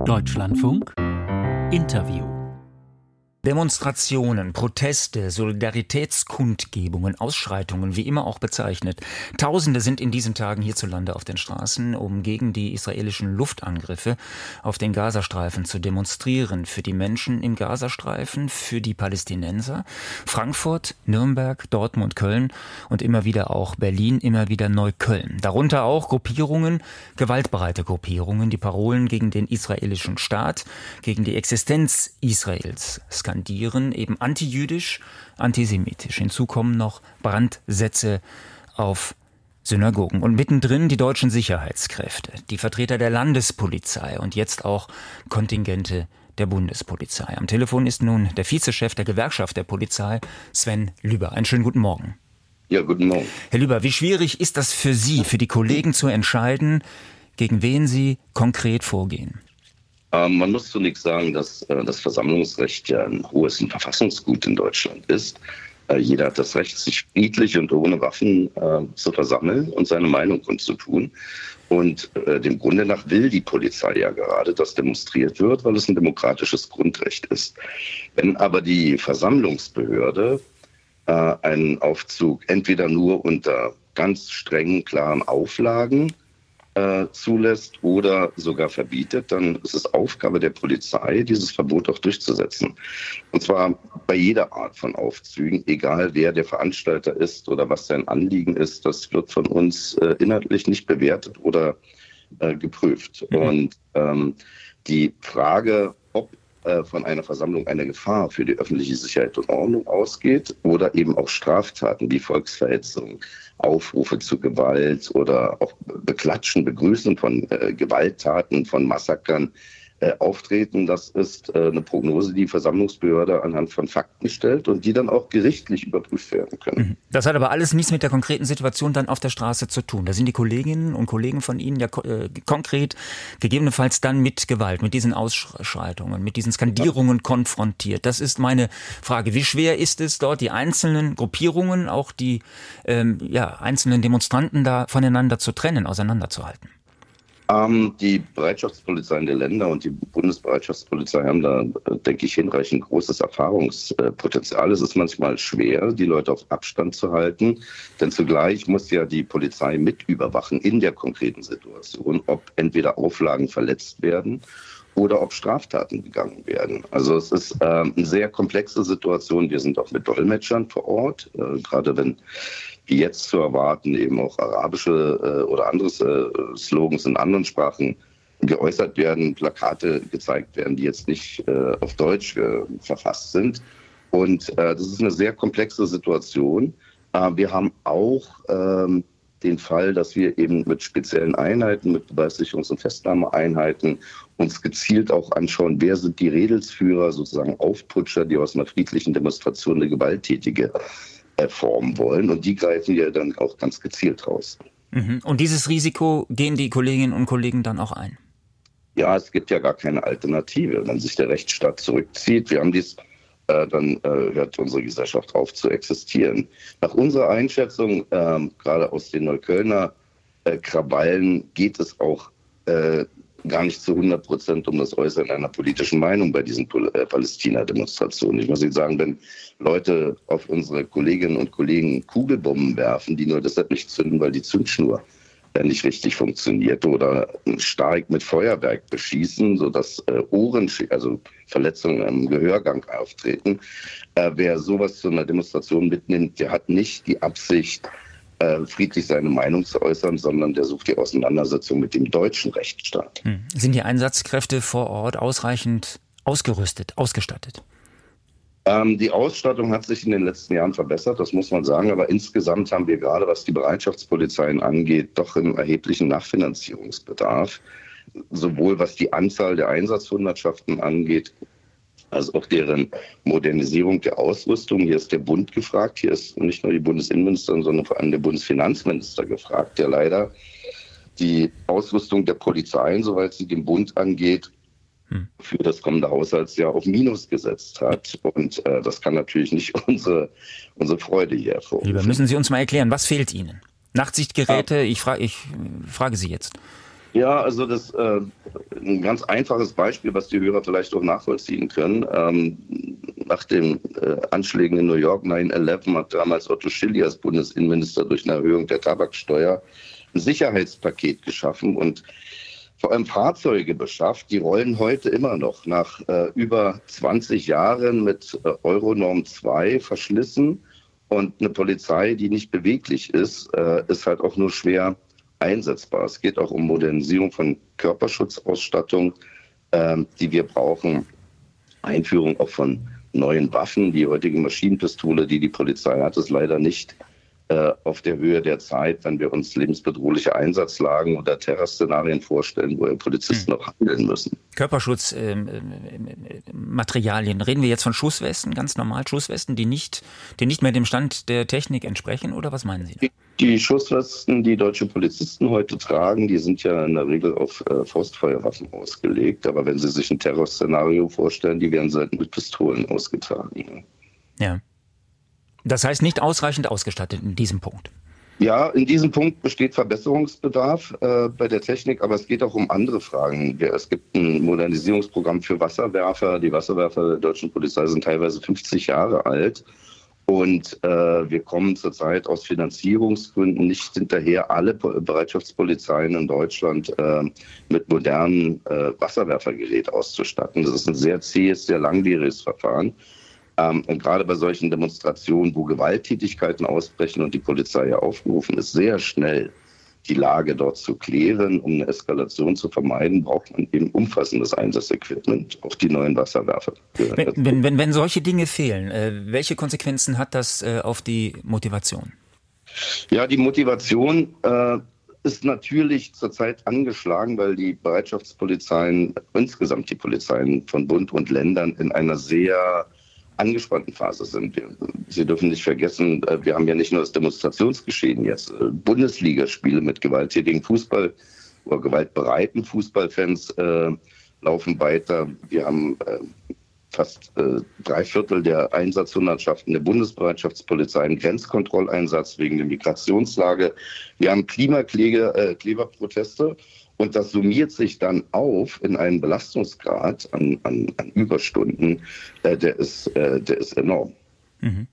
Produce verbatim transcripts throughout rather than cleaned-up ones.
Deutschlandfunk Interview. Demonstrationen, Proteste, Solidaritätskundgebungen, Ausschreitungen, wie immer auch bezeichnet. Tausende sind in diesen Tagen hierzulande auf den Straßen, um gegen die israelischen Luftangriffe auf den Gazastreifen zu demonstrieren. Für die Menschen im Gazastreifen, für die Palästinenser. Frankfurt, Nürnberg, Dortmund, Köln und immer wieder auch Berlin, immer wieder Neukölln. Darunter auch Gruppierungen, gewaltbereite Gruppierungen, die Parolen gegen den israelischen Staat, gegen die Existenz Israels skandieren, eben antijüdisch, antisemitisch. Hinzu kommen noch Brandsätze auf Synagogen. Und mittendrin die deutschen Sicherheitskräfte, die Vertreter der Landespolizei und jetzt auch Kontingente der Bundespolizei. Am Telefon ist nun der Vizechef der Gewerkschaft der Polizei, Sven Lüber. Einen schönen guten Morgen. Ja, guten Morgen. Herr Lüber, wie schwierig ist das für Sie, für die Kollegen zu entscheiden, gegen wen Sie konkret vorgehen? Ähm, man muss zunächst sagen, dass äh, das Versammlungsrecht ja ein hohes ein Verfassungsgut in Deutschland ist. Äh, jeder hat das Recht, sich friedlich und ohne Waffen äh, zu versammeln und seine Meinung kundzutun. Und äh, dem Grunde nach will die Polizei ja gerade, dass demonstriert wird, weil es ein demokratisches Grundrecht ist. Wenn aber die Versammlungsbehörde äh, einen Aufzug entweder nur unter ganz strengen, klaren Auflagen zulässt oder sogar verbietet, dann ist es Aufgabe der Polizei, dieses Verbot auch durchzusetzen. Und zwar bei jeder Art von Aufzügen, egal wer der Veranstalter ist oder was sein Anliegen ist, das wird von uns äh, inhaltlich nicht bewertet oder äh, geprüft. Mhm. Und ähm, die Frage, ob äh, von einer Versammlung eine Gefahr für die öffentliche Sicherheit und Ordnung ausgeht oder eben auch Straftaten wie Volksverhetzung, Aufrufe zu Gewalt oder auch Beklatschen, Begrüßen von äh, Gewalttaten, von Massakern äh, auftreten. Das ist äh, eine Prognose, die die Versammlungsbehörde anhand von Fakten stellt und die dann auch gerichtlich überprüft werden können. Das hat aber alles nichts mit der konkreten Situation dann auf der Straße zu tun. Da sind die Kolleginnen und Kollegen von Ihnen ja äh, konkret gegebenenfalls dann mit Gewalt, mit diesen Ausschreitungen, mit diesen Skandierungen ja. konfrontiert. Das ist meine Frage. Wie schwer ist es dort, die einzelnen Gruppierungen, auch die ähm, ja, einzelnen Demonstranten da voneinander zu trennen, auseinanderzuhalten? Ähm, die Bereitschaftspolizeien der Länder und die Bundesbereitschaftspolizei haben da, denke ich, hinreichend großes Erfahrungspotenzial. Es ist manchmal schwer, die Leute auf Abstand zu halten, denn zugleich muss ja die Polizei mit überwachen in der konkreten Situation, ob entweder Auflagen verletzt werden oder ob Straftaten begangen werden. Also es ist ähm, eine sehr komplexe Situation. Wir sind auch mit Dolmetschern vor Ort, äh, gerade wenn wie jetzt zu erwarten, eben auch arabische äh, oder andere äh, Slogans in anderen Sprachen geäußert werden, Plakate gezeigt werden, die jetzt nicht äh, auf Deutsch äh, verfasst sind. Und äh, das ist eine sehr komplexe Situation. Äh, wir haben auch ähm, den Fall, dass wir eben mit speziellen Einheiten, mit Beweissicherungs- und Festnahmeeinheiten uns gezielt auch anschauen, wer sind die Redelsführer, sozusagen Aufputscher, die aus einer friedlichen Demonstration eine gewalttätige formen wollen. Und die greifen ja dann auch ganz gezielt raus. Und dieses Risiko gehen die Kolleginnen und Kollegen dann auch ein? Ja, es gibt ja gar keine Alternative. Wenn sich der Rechtsstaat zurückzieht, wir haben dies, äh, dann äh, hört unsere Gesellschaft auf zu existieren. Nach unserer Einschätzung, äh, gerade aus den Neuköllner äh, Krawallen, geht es auch äh, gar nicht zu hundert Prozent um das Äußern einer politischen Meinung bei diesen äh, Palästina-Demonstrationen. Ich muss Ihnen sagen, wenn Leute auf unsere Kolleginnen und Kollegen Kugelbomben werfen, die nur deshalb nicht zünden, weil die Zündschnur äh, nicht richtig funktioniert, oder stark mit Feuerwerk beschießen, sodass äh, Ohren, also Verletzungen im Gehörgang auftreten, äh, wer sowas zu einer Demonstration mitnimmt, der hat nicht die Absicht, friedlich seine Meinung zu äußern, sondern der sucht die Auseinandersetzung mit dem deutschen Rechtsstaat. Hm. Sind die Einsatzkräfte vor Ort ausreichend ausgerüstet, ausgestattet? Ähm, die Ausstattung hat sich in den letzten Jahren verbessert, das muss man sagen, aber insgesamt haben wir gerade, was die Bereitschaftspolizeien angeht, doch einen erheblichen Nachfinanzierungsbedarf, sowohl was die Anzahl der Einsatzhundertschaften angeht, also auch deren Modernisierung der Ausrüstung. Hier ist der Bund gefragt, hier ist nicht nur die Bundesinnenministerin, sondern vor allem der Bundesfinanzminister gefragt, der leider die Ausrüstung der Polizeien, soweit sie den Bund angeht, hm. für das kommende Haushaltsjahr auf Minus gesetzt hat. Und äh, das kann natürlich nicht unsere, unsere Freude hier hervorrufen. Lieber, müssen Sie uns mal erklären, was fehlt Ihnen? Nachtsichtgeräte, ja. ich, fra- ich frage Sie jetzt. Ja, also das äh, ein ganz einfaches Beispiel, was die Hörer vielleicht auch nachvollziehen können. Ähm, nach den äh, Anschlägen in New York neun elf hat damals Otto Schily als Bundesinnenminister durch eine Erhöhung der Tabaksteuer ein Sicherheitspaket geschaffen und vor allem Fahrzeuge beschafft. Die rollen heute immer noch nach äh, über zwanzig Jahren mit äh, Euronorm zwei verschlissen. Und eine Polizei, die nicht beweglich ist, äh, ist halt auch nur schwer einsetzbar. Es geht auch um Modernisierung von Körperschutzausstattung, äh, die wir brauchen. Einführung auch von neuen Waffen. Die heutige Maschinenpistole, die die Polizei hat, ist leider nicht äh, auf der Höhe der Zeit, wenn wir uns lebensbedrohliche Einsatzlagen oder Terrorszenarien vorstellen, wo Polizisten hm. auch handeln müssen. Körperschutzmaterialien. Ähm, Reden wir jetzt von Schusswesten, ganz normal Schusswesten, die nicht, die nicht mehr dem Stand der Technik entsprechen, oder was meinen Sie da? Die, die Schusswesten, die deutsche Polizisten heute tragen, die sind ja in der Regel auf äh, Faustfeuerwaffen ausgelegt. Aber wenn Sie sich ein Terrorszenario vorstellen, die werden selten mit Pistolen ausgetragen. Ja. Das heißt, nicht ausreichend ausgestattet in diesem Punkt. Ja, in diesem Punkt besteht Verbesserungsbedarf äh, bei der Technik, aber es geht auch um andere Fragen. Es gibt ein Modernisierungsprogramm für Wasserwerfer. Die Wasserwerfer der deutschen Polizei sind teilweise fünfzig Jahre alt. Und äh, wir kommen zurzeit aus Finanzierungsgründen nicht hinterher, alle Bereitschaftspolizeien in Deutschland äh, mit modernen äh, Wasserwerfergerät auszustatten. Das ist ein sehr zähes, sehr langwieriges Verfahren. Ähm, und gerade bei solchen Demonstrationen, wo Gewalttätigkeiten ausbrechen und die Polizei ja aufgerufen ist, sehr schnell die Lage dort zu klären, um eine Eskalation zu vermeiden, braucht man eben umfassendes Einsatzequipment, auch die neuen Wasserwerfer. Wenn, wenn, wenn, wenn solche Dinge fehlen, äh, welche Konsequenzen hat das äh, auf die Motivation? Ja, die Motivation äh, ist natürlich zurzeit angeschlagen, weil die Bereitschaftspolizeien, insgesamt die Polizeien von Bund und Ländern in einer sehr angespannten Phase sind. Wir, Sie dürfen nicht vergessen, wir haben ja nicht nur das Demonstrationsgeschehen jetzt, Bundesligaspiele mit gewalttätigen Fußball- oder gewaltbereiten Fußballfans äh, laufen weiter. Wir haben äh, fast äh, drei Viertel der Einsatzhundertschaften der Bundesbereitschaftspolizei einen Grenzkontrolleinsatz wegen der Migrationslage. Wir haben Klimakleberproteste. Und das summiert sich dann auf in einen Belastungsgrad an, an, an Überstunden, äh, der, ist, äh, der ist enorm. Mhm.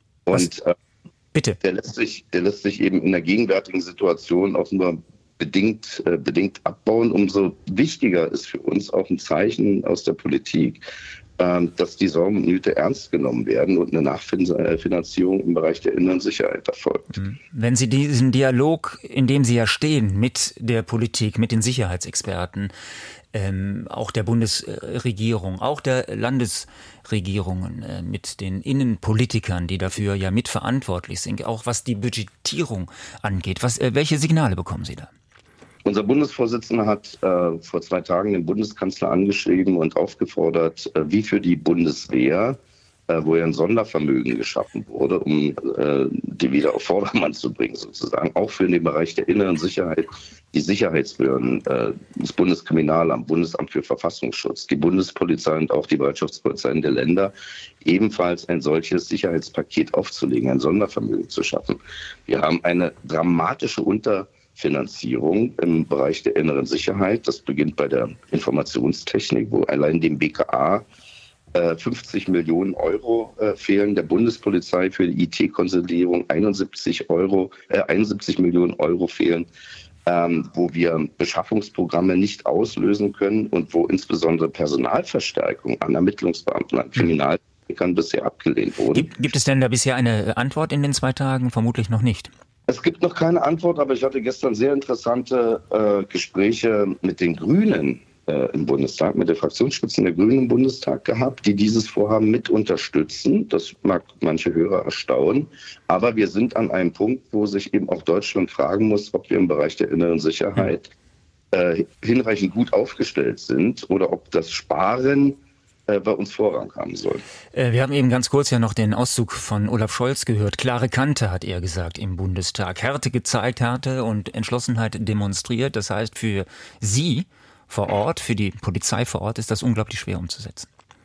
Und äh, Bitte. Der, lässt sich, der lässt sich eben in der gegenwärtigen Situation auch nur bedingt, äh, bedingt abbauen. Umso wichtiger ist für uns auch ein Zeichen aus der Politik, äh, dass die Sorgen und Nöte ernst genommen werden und eine Nachfinanzierung im Bereich der inneren Sicherheit erfolgt. Wenn Sie diesen Dialog, in dem Sie ja stehen, mit der Politik, mit den Sicherheitsexperten, ähm, auch der Bundesregierung, auch der Landesregierungen, äh, mit den Innenpolitikern, die dafür ja mitverantwortlich sind, auch was die Budgetierung angeht, was, äh, welche Signale bekommen Sie da? Unser Bundesvorsitzender hat äh, vor zwei Tagen den Bundeskanzler angeschrieben und aufgefordert, äh, wie für die Bundeswehr, äh, wo ja ein Sondervermögen geschaffen wurde, um äh, die wieder auf Vordermann zu bringen, sozusagen, auch für den Bereich der inneren Sicherheit, die Sicherheitsbehörden, äh, das Bundeskriminalamt, Bundesamt für Verfassungsschutz, die Bundespolizei und auch die Bereitschaftspolizeien der Länder, ebenfalls ein solches Sicherheitspaket aufzulegen, ein Sondervermögen zu schaffen. Wir haben eine dramatische Unter Finanzierung im Bereich der inneren Sicherheit. Das beginnt bei der Informationstechnik, wo allein dem B K A äh, fünfzig Millionen Euro äh, fehlen, der Bundespolizei für die I T-Konsolidierung einundsiebzig Euro, äh, einundsiebzig Millionen Euro fehlen, ähm, wo wir Beschaffungsprogramme nicht auslösen können und wo insbesondere Personalverstärkung an Ermittlungsbeamten, an Kriminaltechnikern bisher abgelehnt wurde. Gibt, gibt es denn da bisher eine Antwort in den zwei Tagen? Vermutlich noch nicht. Es gibt noch keine Antwort, aber ich hatte gestern sehr interessante äh, Gespräche mit den Grünen äh, im Bundestag, mit den Fraktionsspitzen der Grünen im Bundestag gehabt, die dieses Vorhaben mit unterstützen. Das mag manche Hörer erstaunen, aber wir sind an einem Punkt, wo sich eben auch Deutschland fragen muss, ob wir im Bereich der inneren Sicherheit äh, hinreichend gut aufgestellt sind oder ob das Sparen bei uns Vorrang haben soll. Wir haben eben ganz kurz ja noch den Auszug von Olaf Scholz gehört. Klare Kante, hat er gesagt im Bundestag. Härte gezeigt, Härte und Entschlossenheit demonstriert. Das heißt, für Sie vor Ort, für die Polizei vor Ort, ist das unglaublich schwer umzusetzen.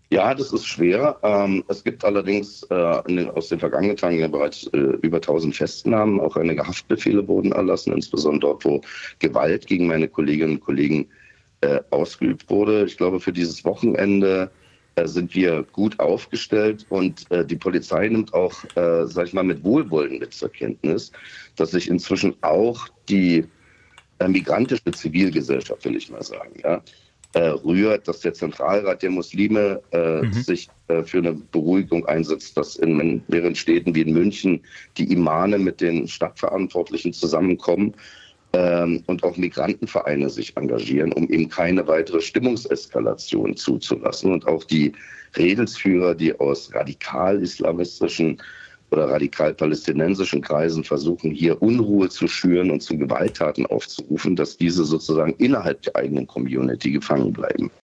Ja, das ist schwer. Ähm, es gibt allerdings äh, in den, aus den vergangenen Tagen ja bereits äh, über tausend Festnahmen. Auch einige Haftbefehle wurden erlassen, insbesondere dort, wo Gewalt gegen meine Kolleginnen und Kollegen äh, ausgeübt wurde. Ich glaube, für dieses Wochenende äh, sind wir gut aufgestellt und äh, die Polizei nimmt auch, äh, sag ich mal, mit Wohlwollen mit zur Kenntnis, dass sich inzwischen auch die äh, migrantische Zivilgesellschaft, will ich mal sagen, ja, Äh, rührt, dass der Zentralrat der Muslime äh, mhm. sich äh, für eine Beruhigung einsetzt, dass in mehreren Städten wie in München die Imame mit den Stadtverantwortlichen zusammenkommen ähm, und auch Migrantenvereine sich engagieren, um eben keine weitere Stimmungseskalation zuzulassen. Und auch die Redelsführer, die aus radikal-islamistischen oder radikal-palästinensischen Kreisen versuchen, hier Unruhe zu schüren und zu Gewalttaten aufzurufen, dass diese sozusagen innerhalb der eigenen Community gefangen bleiben.